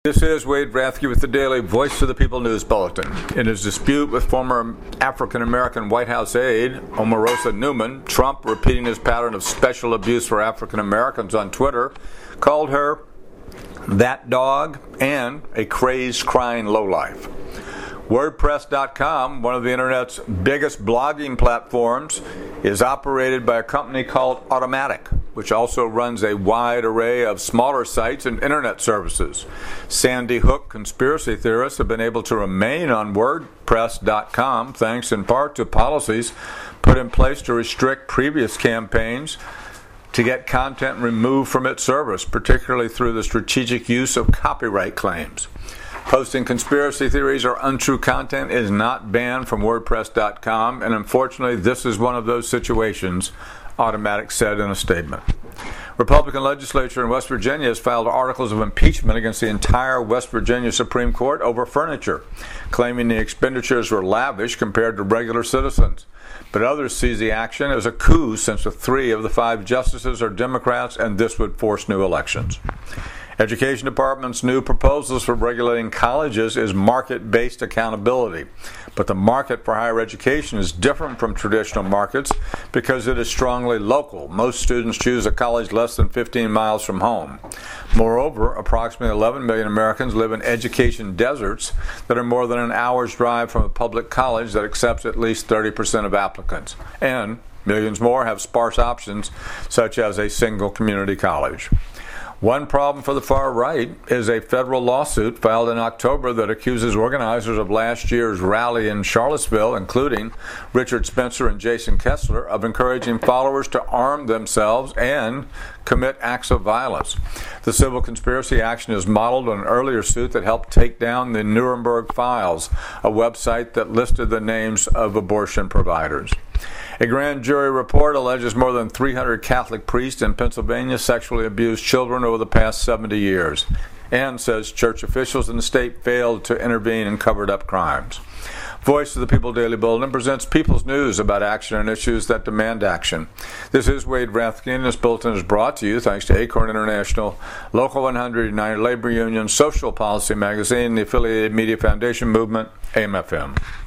This is Wade Rathke with the Daily Voice of the People News Bulletin. In his dispute with former African-American White House aide Omarosa Newman, Trump, repeating his pattern of special abuse for African-Americans on Twitter, called her that dog and a crazed, crying lowlife. WordPress.com, one of the internet's biggest blogging platforms, is operated by a company called Automattic, which also runs a wide array of smaller sites and internet services. Sandy Hook conspiracy theorists have been able to remain on WordPress.com thanks in part to policies put in place to restrict previous campaigns to get content removed from its service, particularly through the strategic use of copyright claims. Posting conspiracy theories or untrue content is not banned from WordPress.com, and unfortunately this is one of those situations, Automattic said in a statement. Republican legislature in West Virginia has filed articles of impeachment against the entire West Virginia Supreme Court over furniture, claiming the expenditures were lavish compared to regular citizens. But others see the action as a coup since 3 of the 5 justices are Democrats, and this would force new elections. Education Department's new proposals for regulating colleges is market-based accountability. But the market for higher education is different from traditional markets because it is strongly local. Most students choose a college less than 15 miles from home. Moreover, approximately 11 million Americans live in education deserts that are more than an hour's drive from a public college that accepts at least 30% of applicants. And millions more have sparse options, such as a single community college. One problem for the far right is a federal lawsuit filed in October that accuses organizers of last year's rally in Charlottesville, including Richard Spencer and Jason Kessler, of encouraging followers to arm themselves and commit acts of violence. The civil conspiracy action is modeled on an earlier suit that helped take down the Nuremberg Files, a website that listed the names of abortion providers. A grand jury report alleges more than 300 Catholic priests in Pennsylvania sexually abused children over the past 70 years, and says church officials in the state failed to intervene in covered-up crimes. Voice of the People Daily Bulletin presents people's news about action and issues that demand action. This is Wade Rathke, and this bulletin is brought to you thanks to Acorn International, Local 100, United Labor Union, Social Policy Magazine, the Affiliated Media Foundation Movement, AM/FM.